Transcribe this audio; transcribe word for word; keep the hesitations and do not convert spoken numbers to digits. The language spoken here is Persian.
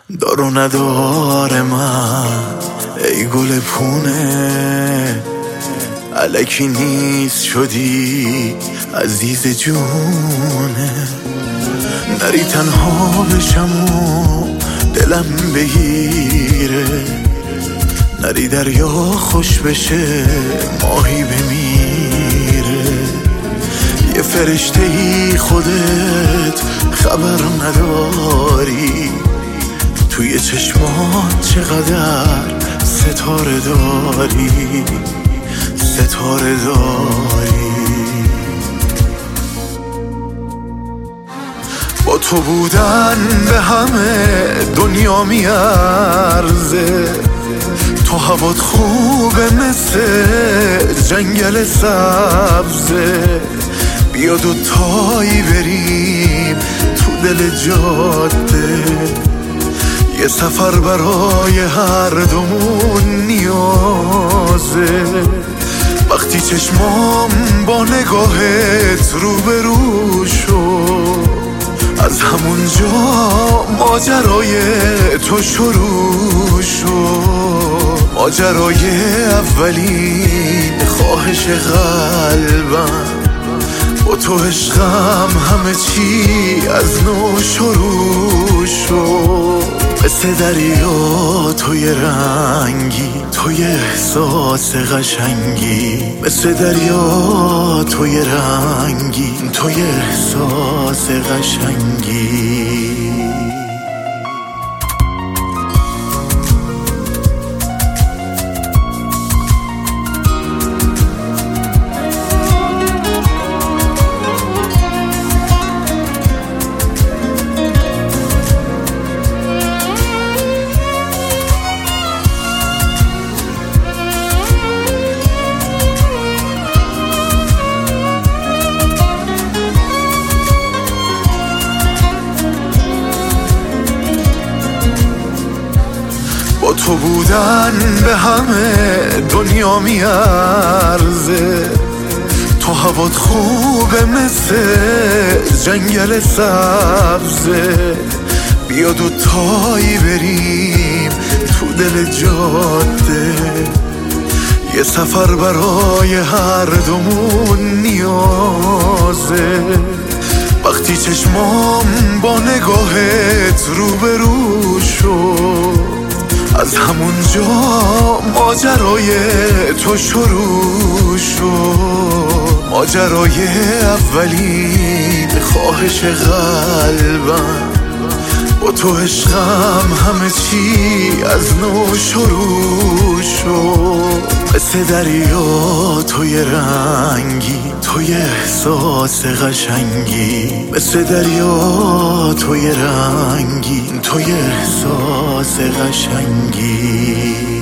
دار و ندار من ای گل پونه، الکی نیست شدی عزیز جونه. نری تنها بشم و دلم بگیره، نری دریا خوش بشه ماهی بمیره. یه فرشته ای خودت خبر نداری، توی چشمات چقدر ستاره داری، ستاره داری. با تو بودن به همه دنیا میارزه، تو هوات خوبه مثل جنگل سبزه. بیا دوتایی بریم تو دل جاده، یه سفر برای هر دومون نیازه. وقتی چشمام با نگاهت روبرو شد، از همونجا ماجرای تو شروع شد. ماجرای اولین خواهش قلبم، با تو عشقم همه چی از نو شروع شد. مثل دریا توی رنگی، توی احساس قشنگی. مثل دریا توی رنگی، توی احساس قشنگی. با تو بودن به همه دنیا میارزه، تو هوات خوبه مثل جنگل سبزه. بیا دوتایی بریم تو دل جاده، یه سفر برای هر دومون نیازه. وقتی چشمام با نگاهت روبرو شد، از همونجا ماجرای تو شروع شد. ماجرای اولین خواهش قلبم، با تو عشقم همه چی از نو شروع شد. مثل دریا توی رنگی، توی احساس قشنگی. مثل دریا توی رنگی، توی احساس قشنگی.